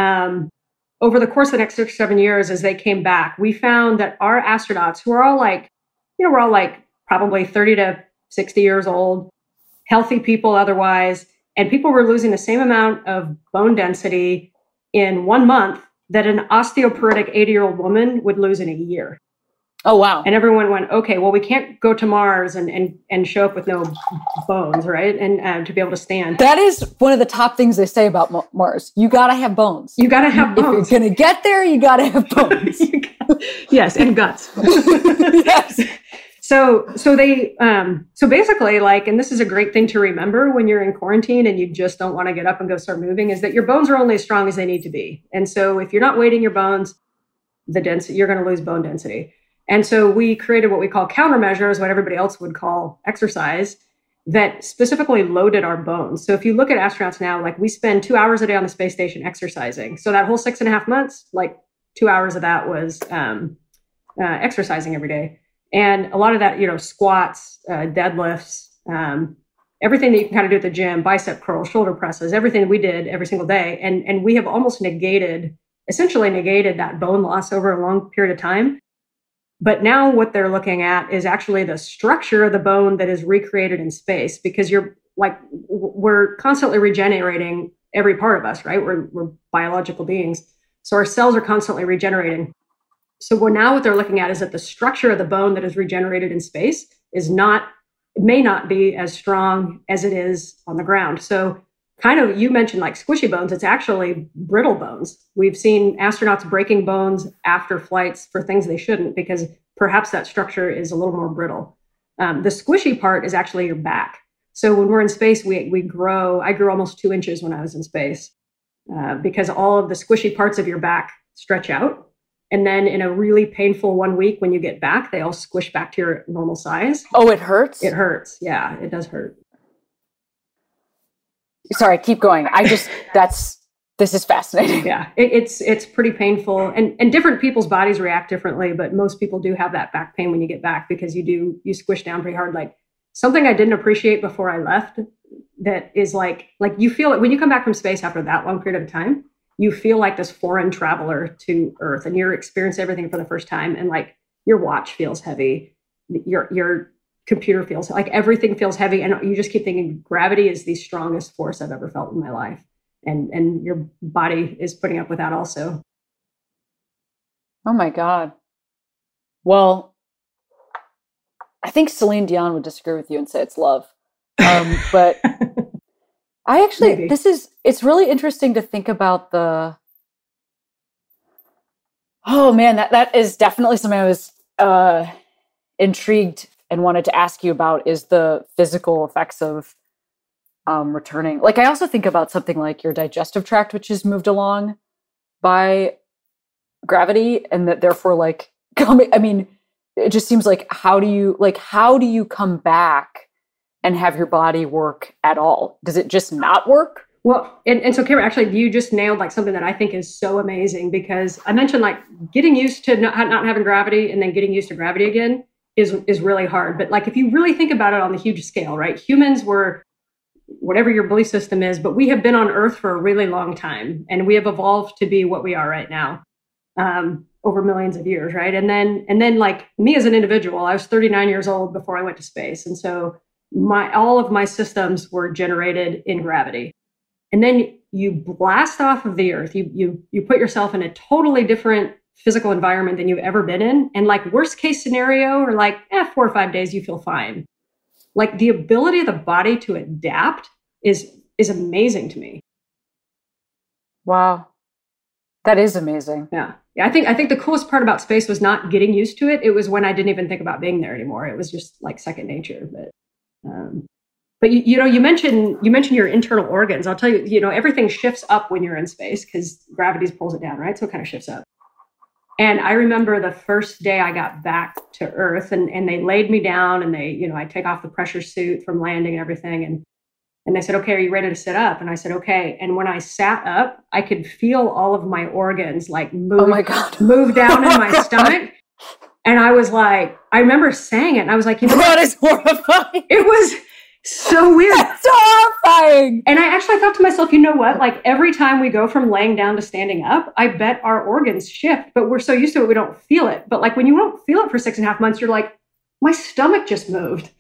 over the course of the next 6 or 7 years, as they came back, we found that our astronauts, who are all we're all probably 30 to 60 years old, healthy people otherwise, and people were losing the same amount of bone density in 1 month that an osteoporotic 80-year-old woman would lose in a year. Oh, wow. And everyone went, okay, well, we can't go to Mars and show up with no bones, right? And to be able to stand. That is one of the top things they say about Mars. You got to have bones. You got to have bones. If you're going to get there, you got to have bones. Yes, and guts. Yes. So basically, and this is a great thing to remember when you're in quarantine and you just don't want to get up and go start moving, is that your bones are only as strong as they need to be. And so if you're not weighting your bones, you're going to lose bone density. And so we created what we call countermeasures, what everybody else would call exercise, that specifically loaded our bones. So if you look at astronauts now, we spend 2 hours a day on the space station exercising. So that whole 6.5 months, 2 hours of that was exercising every day. And a lot of that, squats, deadlifts, everything that you can kind of do at the gym, bicep curls, shoulder presses, everything that we did every single day. And we have almost essentially negated that bone loss over a long period of time. But now what they're looking at is actually the structure of the bone that is recreated in space, because we're constantly regenerating every part of us, right? We're biological beings. So our cells are constantly regenerating. now what they're looking at is that the structure of the bone that is regenerated in space may not be as strong as it is on the ground. So kind of, you mentioned like squishy bones, it's actually brittle bones. We've seen astronauts breaking bones after flights for things they shouldn't, because perhaps that structure is a little more brittle. The squishy part is actually your back. So when we're in space, we grow. I grew almost 2 inches when I was in space because all of the squishy parts of your back stretch out. And then in a really painful 1 week, when you get back, they all squish back to your normal size. Oh, it hurts? It hurts. Yeah, it does hurt. Sorry, keep going. This is fascinating. Yeah, it's pretty painful, and different people's bodies react differently, but most people do have that back pain when you get back because you squish down pretty hard. Like something I didn't appreciate before I left, that is like you feel it when you come back from space after that long period of time, you feel like this foreign traveler to Earth, and you're experiencing everything for the first time, and like your watch feels heavy, your computer feels like everything feels heavy, and you just keep thinking gravity is the strongest force I've ever felt in my life. And your body is putting up with that also. Oh my God. Well, I think Celine Dion would disagree with you and say it's love. But I actually, Maybe. It's really interesting to think about oh man, that is definitely something I was intrigued and wanted to ask you about, is the physical effects of returning. Like I also think about something like your digestive tract, which is moved along by gravity, and that therefore like coming, I mean, it just seems like how do you come back and have your body work at all? Does it just not work? Well, and so Cameron, actually, you just nailed like something that I think is so amazing, because I mentioned like getting used to not having gravity and then getting used to gravity again is really hard. But like if you really think about it on the huge scale, right? Humans were, whatever your belief system is, but we have been on Earth for a really long time, and we have evolved to be what we are right now over millions of years, right? And then like me as an individual, I was 39 years old before I went to space, and so all of my systems were generated in gravity. And then you blast off of the Earth. You put yourself in a totally different physical environment than you've ever been in, and like worst case scenario, or like 4 or 5 days, you feel fine. Like the ability of the body to adapt is amazing to me. Wow. That is amazing. Yeah. I think the coolest part about space was not getting used to it. It was when I didn't even think about being there anymore. It was just like second nature. But you mentioned your internal organs. I'll tell you, everything shifts up when you're in space because gravity pulls it down, right? So it kind of shifts up. And I remember the first day I got back to Earth, and they laid me down, and I take off the pressure suit from landing and everything. And they said, okay, are you ready to sit up? And I said, okay. And when I sat up, I could feel all of my organs like move, oh my God. move down in my stomach. And I was like, I remember saying it, and I was like, that is horrifying. It was so weird. That's so horrifying. And I actually thought to myself, you know what? Like every time we go from laying down to standing up, I bet our organs shift, but we're so used to it, we don't feel it. But like when you don't feel it for 6.5 months, you're like, my stomach just moved.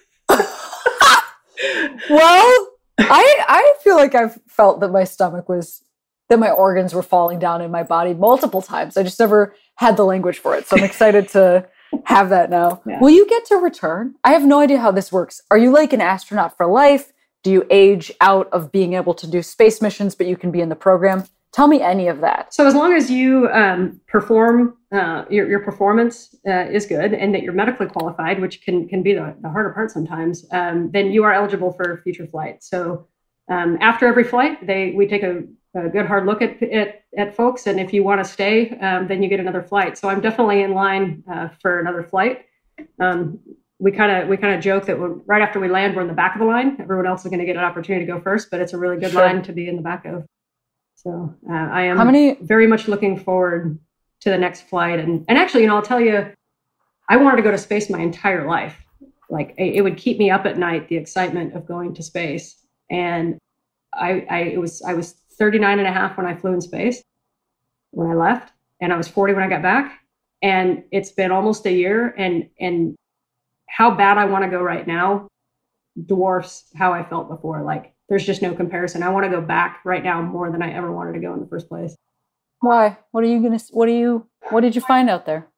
Well, I feel like I've felt that that my organs were falling down in my body multiple times. I just never had the language for it. So I'm excited to have that now. Yeah. Will you get to return? I have no idea how this works. Are you like an astronaut for life? Do you age out of being able to do space missions, but you can be in the program? Tell me any of that. So as long as you perform, your performance is good, and that you're medically qualified, which can be the harder part sometimes, then you are eligible for future flight. So after every flight, we take a good hard look at folks, and if you want to stay, then you get another flight. So I'm definitely in line for another flight. We kind of joke that right after we land, we're in the back of the line. Everyone else is going to get an opportunity to go first, but it's a really good line to be in the back of. So I am very much looking forward to the next flight. And actually, I'll tell you, I wanted to go to space my entire life. Like it would keep me up at night, the excitement of going to space. And I was 39 and a half when I flew in space, when I left, and I was 40 when I got back. And it's been almost a year, and how bad I want to go right now dwarfs how I felt before. Like there's just no comparison. I want to go back right now more than I ever wanted to go in the first place. Why? What are you What did you find out there?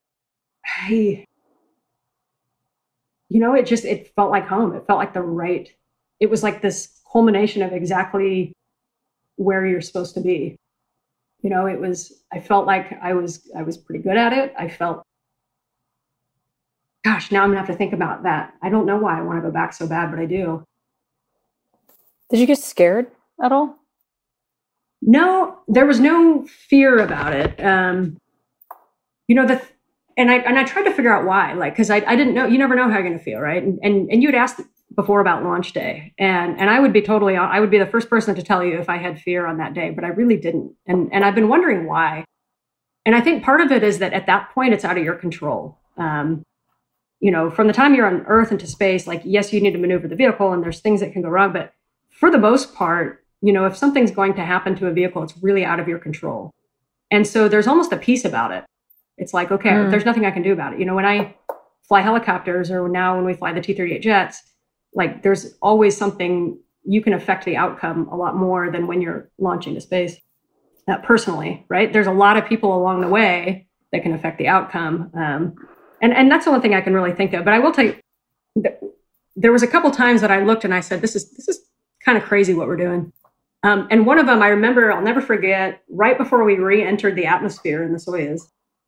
It felt like home. It felt like it was like this culmination of exactly where you're supposed to be. I felt like I was pretty good at it. I felt, gosh, now I'm gonna have to think about that. I don't know why I want to go back so bad, but I do. Did you get scared at all? No, there was no fear about it. And I tried to figure out why, like, because I didn't know. You never know how you're going to feel, right? And you had asked before about launch day, and I would be the first person to tell you if I had fear on that day, but I really didn't. And I've been wondering why. And I think part of it is that at that point it's out of your control. From the time you're on Earth into space, like, yes, you need to maneuver the vehicle, and there's things that can go wrong, but for the most part, if something's going to happen to a vehicle, it's really out of your control. And so there's almost a peace about it. It's like, okay, there's nothing I can do about it. When I fly helicopters, or now when we fly the T-38 jets, like, there's always something, you can affect the outcome a lot more than when you're launching to space. Personally, right? There's a lot of people along the way that can affect the outcome. And that's the one thing I can really think of. But I will tell you, there was a couple times that I looked and I said, this is kind of crazy what we're doing. And one of them I remember, I'll never forget, right before we re-entered the atmosphere in the Soyuz,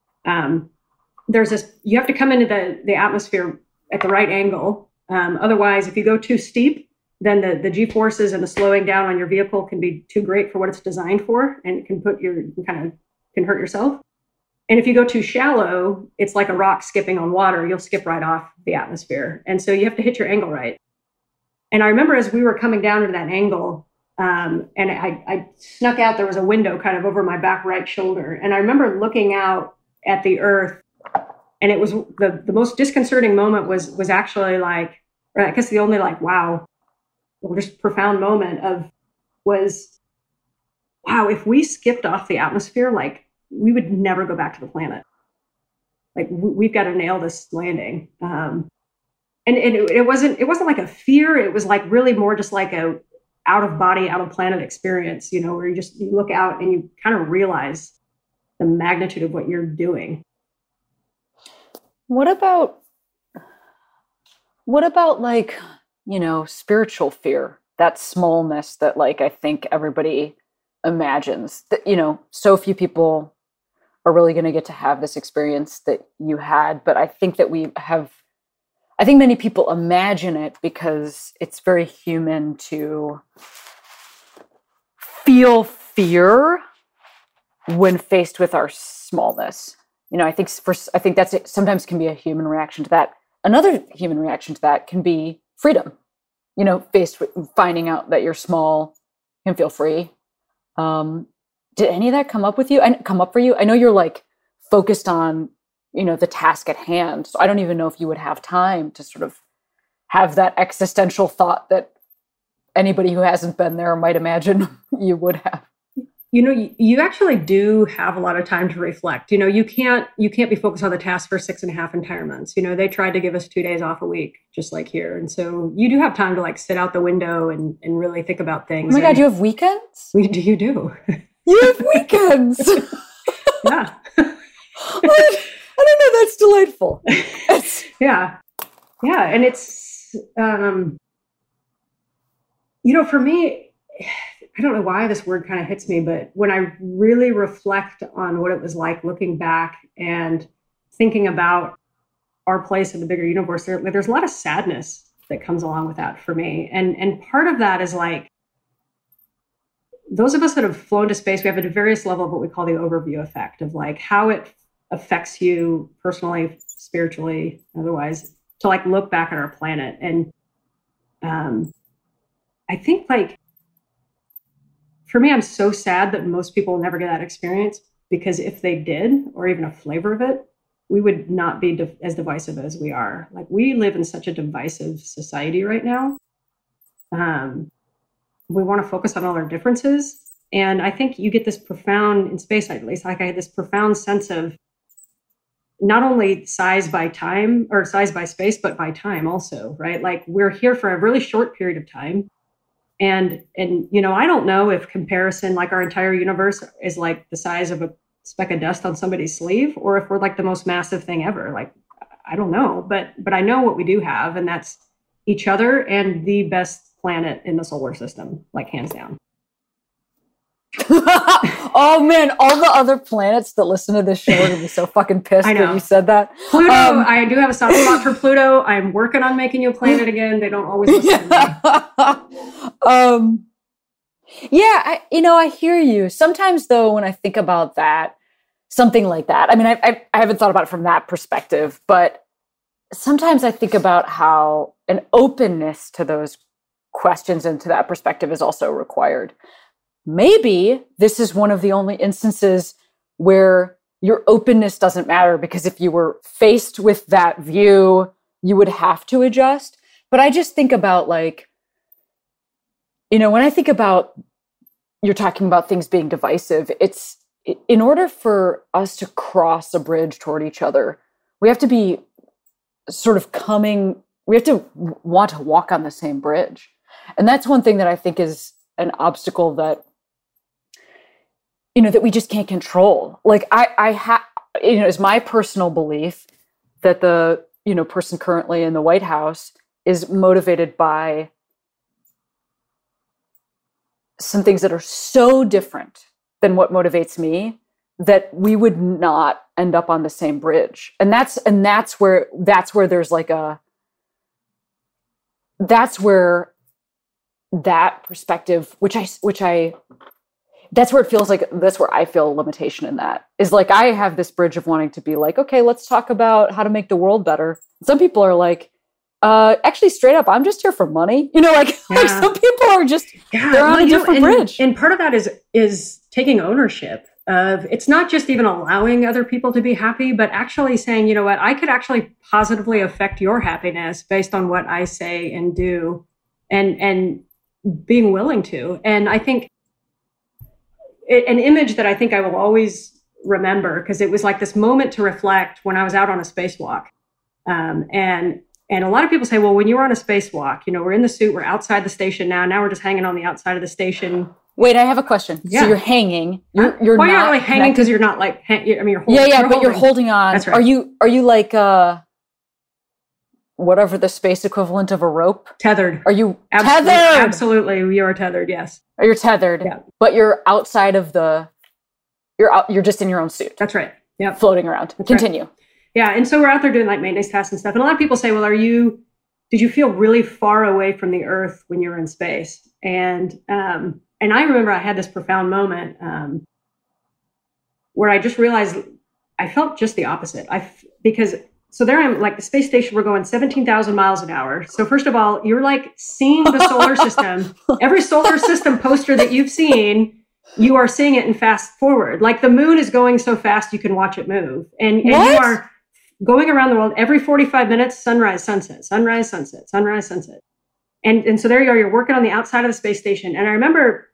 you have to come into the atmosphere at the right angle. Otherwise, if you go too steep, then the G-forces and the slowing down on your vehicle can be too great for what it's designed for, and it can can hurt yourself. And if you go too shallow, it's like a rock skipping on water. You'll skip right off the atmosphere. And so you have to hit your angle right. And I remember as we were coming down to that angle, and I snuck out, there was a window kind of over my back right shoulder. And I remember looking out at the Earth, and it was the most disconcerting moment was actually like, or I guess the only like, wow, or just profound moment was, wow, if we skipped off the atmosphere, like, we would never go back to the planet. Like, we've got to nail this landing. And it wasn't like a fear. It was like really more just like a out of body, out of planet experience, where you look out and you kind of realize the magnitude of what you're doing. What about like, spiritual fear, that smallness that, like, I think everybody imagines that, so few people are really going to get to have this experience that you had. But I think that I think many people imagine it because it's very human to feel fear when faced with our smallness. I think that's it. Sometimes can be a human reaction to that. Another human reaction to that can be freedom. Faced with finding out that you're small, can feel free. Did any of that come up for you? I know you're like focused on, the task at hand. So I don't even know if you would have time to sort of have that existential thought that anybody who hasn't been there might imagine you would have. You actually do have a lot of time to reflect. You can't be focused on the task for 6.5 entire months. They tried to give us 2 days off a week, just like here. And so you do have time to like sit out the window and really think about things. Oh my God, you have weekends? You do. You have weekends. Yeah. I don't know. That's delightful. Yeah. Yeah. And it's, for me, I don't know why this word kind of hits me, but when I really reflect on what it was like looking back and thinking about our place in the bigger universe, there's a lot of sadness that comes along with that for me. And part of that is like, those of us that have flown to space, we have a various level of what we call the overview effect of like how it affects you personally, spiritually, otherwise, to like look back at our planet. And I think like, for me, I'm so sad that most people will never get that experience, because if they did, or even a flavor of it, we would not be as divisive as we are. Like, we live in such a divisive society right now. We want to focus on all our differences. And I think you get this profound, in space at least, like I had this profound sense of not only size by time or size by space, but by time also, right? Like, we're here for a really short period of time. And I don't know if comparison, like our entire universe is like the size of speck of dust on somebody's sleeve, or if we're like the most massive thing ever. Like, I don't know, but I know what we do have, and that's each other and the best planet in the solar system, like hands down. Oh man, all the other planets that listen to this show are gonna be so fucking pissed I know. that you said that. Pluto, I do have a soft spot for Pluto. I'm working on making you a planet again. They don't always listen to me. Yeah, I hear you. Sometimes though, when I think about that, something like that, I mean, I haven't thought about it from that perspective, but sometimes I think about how an openness to those questions and to that perspective is also required. Maybe this is one of the only instances where your openness doesn't matter, because if you were faced with that view, you would have to adjust. But I just think about like, when I think about you're talking about things being divisive, it's in order for us to cross a bridge toward each other, we have to be sort of we have to want to walk on the same bridge. And that's one thing that I think is an obstacle that, that we just can't control. Like it's my personal belief that the, person currently in the White House is motivated by some things that are so different than what motivates me that we would not end up on the same bridge. And that's where there's like that's where that perspective, that's where it feels like, that's where I feel a limitation in that, is like, I have this bridge of wanting to be like, okay, let's talk about how to make the world better. Some people are like, actually straight up, I'm just here for money. Like some people are just, they're on a different bridge. And part of that is taking ownership of, it's not just even allowing other people to be happy, but actually saying, you know what, I could actually positively affect your happiness based on what I say and do, and being willing to. And I think an image that I think I will always remember, because it was like this moment to reflect when I was out on a spacewalk. And a lot of people say, well, when you were on a spacewalk, we're in the suit, we're outside the station now we're just hanging on the outside of the station. Wait, I have a question. Yeah. So you're hanging. You're not really hanging, because you're not like, you're holding. Yeah, but you're holding on. That's right. Are you like, whatever the space equivalent of a rope? Tethered. Are you tethered? Absolutely. You are tethered. Yes. Or you're tethered, yeah. But you're outside of you're just in your own suit. That's right. Yeah. Floating around. That's Continue. Right. Yeah. And so we're out there doing like maintenance tasks and stuff. And a lot of people say, well, did you feel really far away from the Earth when you were in space? And I remember I had this profound moment where I just realized I felt just the opposite. So there I'm like the space station, we're going 17,000 miles an hour. So first of all, you're like seeing the solar system. Every solar system poster that you've seen, you are seeing it in fast forward. Like the moon is going so fast you can watch it move. And you are going around the world every 45 minutes, sunrise, sunset, sunrise, sunset, sunrise, sunset. And so there you are, you're working on the outside of the space station. And I remember,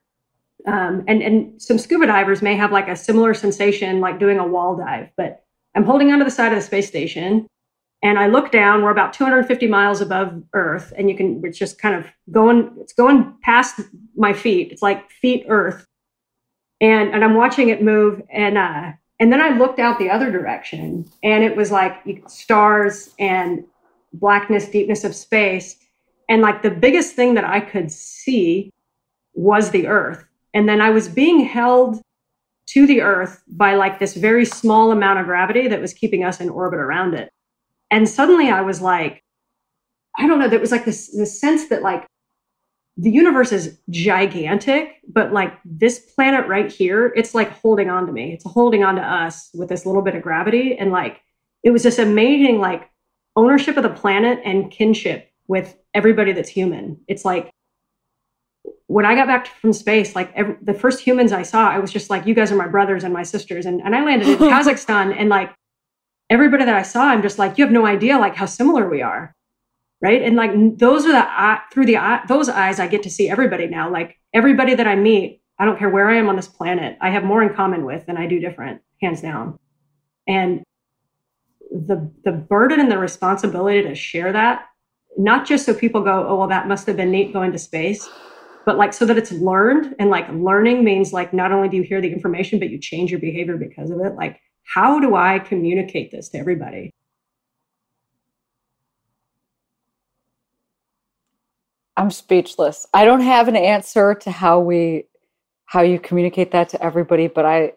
and some scuba divers may have like a similar sensation, like doing a wall dive, but I'm holding onto the side of the space station and I look down, we're about 250 miles above Earth, and it's just kind of going past my feet. It's like feet Earth. And I'm watching it move. And then I looked out the other direction, and it was like stars and blackness, deepness of space. And like the biggest thing that I could see was the Earth. And then I was being held to the Earth by like this very small amount of gravity that was keeping us in orbit around it. And suddenly I was like, I don't know, there was like this sense that like the universe is gigantic, but like this planet right here, it's like holding on to me. It's holding on to us with this little bit of gravity. And like, it was this amazing like ownership of the planet and kinship with everybody that's human. It's like, when I got back from space, like the first humans I saw, I was just like, you guys are my brothers and my sisters. And I landed in Kazakhstan, and like everybody that I saw, I'm just like, you have no idea like how similar we are. Right. And like those are those eyes, I get to see everybody now. Like everybody that I meet, I don't care where I am on this planet, I have more in common with than I do different, hands down. And the burden and the responsibility to share that, not just so people go, oh, well, that must have been neat going to space, but like so that it's learned. And like learning means like not only do you hear the information, but you change your behavior because of it. Like, how do I communicate this to everybody? I'm speechless. I don't have an answer to how you communicate that to everybody, but I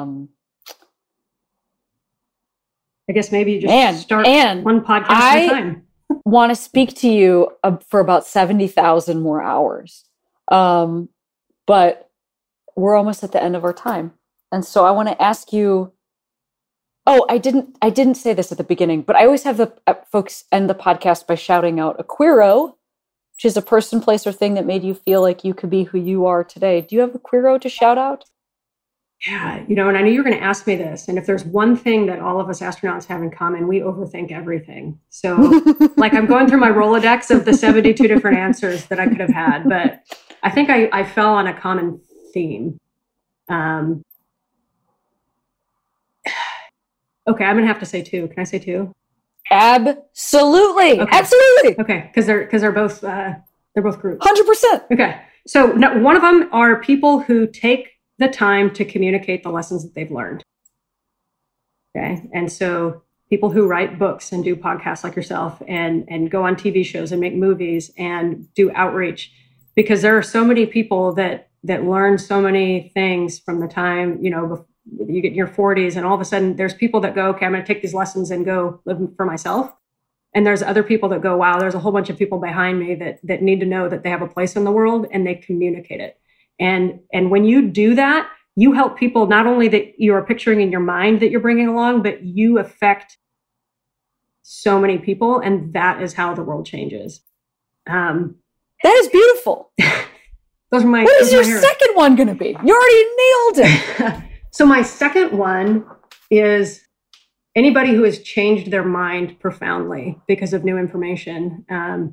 guess maybe you just start one podcast at a time. Want to speak to you for about 70,000 more hours. But we're almost at the end of our time. And so I want to ask you, I didn't say this at the beginning, but I always have the folks end the podcast by shouting out a queero, which is a person, place, or thing that made you feel like you could be who you are today. Do you have a queero to shout out? Yeah, and I knew you were going to ask me this. And if there's one thing that all of us astronauts have in common, we overthink everything. So like I'm going through my Rolodex of the 72 different answers that I could have had, but I think I fell on a common theme. Okay, I'm going to have to say two. Can I say two? Absolutely. Okay. Absolutely. Okay, because they're both groups. 100%. Okay, so one of them are people who take the time to communicate the lessons that they've learned. Okay. And so people who write books and do podcasts like yourself and go on TV shows and make movies and do outreach, because there are so many people that learn so many things from the time, you get in your 40s and all of a sudden there's people that go, okay, I'm going to take these lessons and go live for myself. And there's other people that go, wow, there's a whole bunch of people behind me that need to know that they have a place in the world, and they communicate it. And when you do that, you help people not only that you're picturing in your mind that you're bringing along, but you affect so many people. And that is how the world changes. That is beautiful. Those are my. What is your second one going to be? You already nailed it. So my second one is anybody who has changed their mind profoundly because of new information.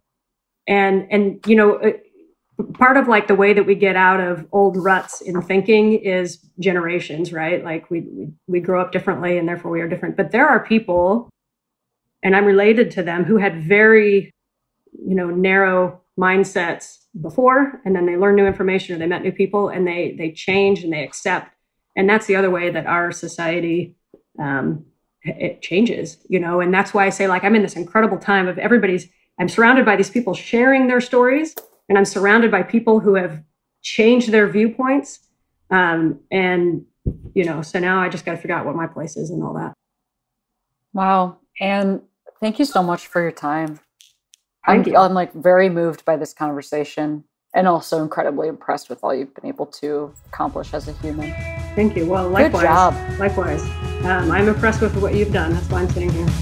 Part of like the way that we get out of old ruts in thinking is generations, right? Like we grow up differently and therefore we are different. But there are people, and I'm related to them, who had very, narrow mindsets before, and then they learn new information or they met new people and they change and they accept. And that's the other way that our society, it changes, and that's why I say like, I'm in this incredible time of I'm surrounded by these people sharing their stories. And I'm surrounded by people who have changed their viewpoints. So now I just got to figure out what my place is and all that. Wow. And thank you so much for your time. I'm like very moved by this conversation and also incredibly impressed with all you've been able to accomplish as a human. Thank you. Well, likewise. Good job. Likewise. I'm impressed with what you've done. That's why I'm sitting here.